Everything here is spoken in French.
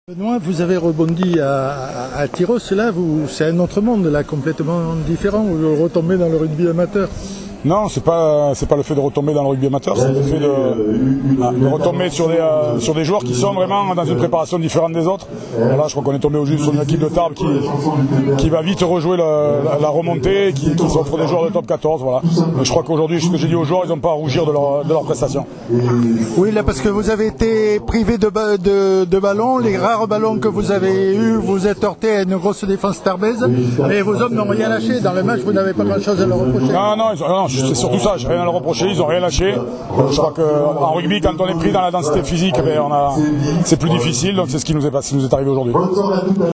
Benoît, vous avez rebondi à Tyros, là, c'est un autre monde, là, complètement différent, vous retombez dans le rugby amateur. Non, c'est pas le fait de retomber dans le rugby amateur, c'est le fait de retomber sur des joueurs qui sont vraiment dans une préparation différente des autres. Là, je crois qu'on est tombé au juste sur une équipe de Tarbes qui va vite rejouer la remontée, qui s'offre des joueurs de top 14. Voilà. Mais je crois qu'aujourd'hui, ce que j'ai dit aux joueurs, ils n'ont pas à rougir de leur prestation. Oui, là, parce que vous avez été privé de ballons, les rares ballons que vous avez eus, vous êtes heurté à une grosse défense tarbaise, mais vos hommes n'ont rien lâché. Dans le match, vous n'avez pas grand-chose à leur reprocher. Non, c'est surtout ça, j'ai rien à leur reprocher, ils n'ont rien lâché. Je crois qu'en rugby, quand on est pris dans la densité physique, c'est plus difficile, donc c'est ce qui nous est arrivé aujourd'hui.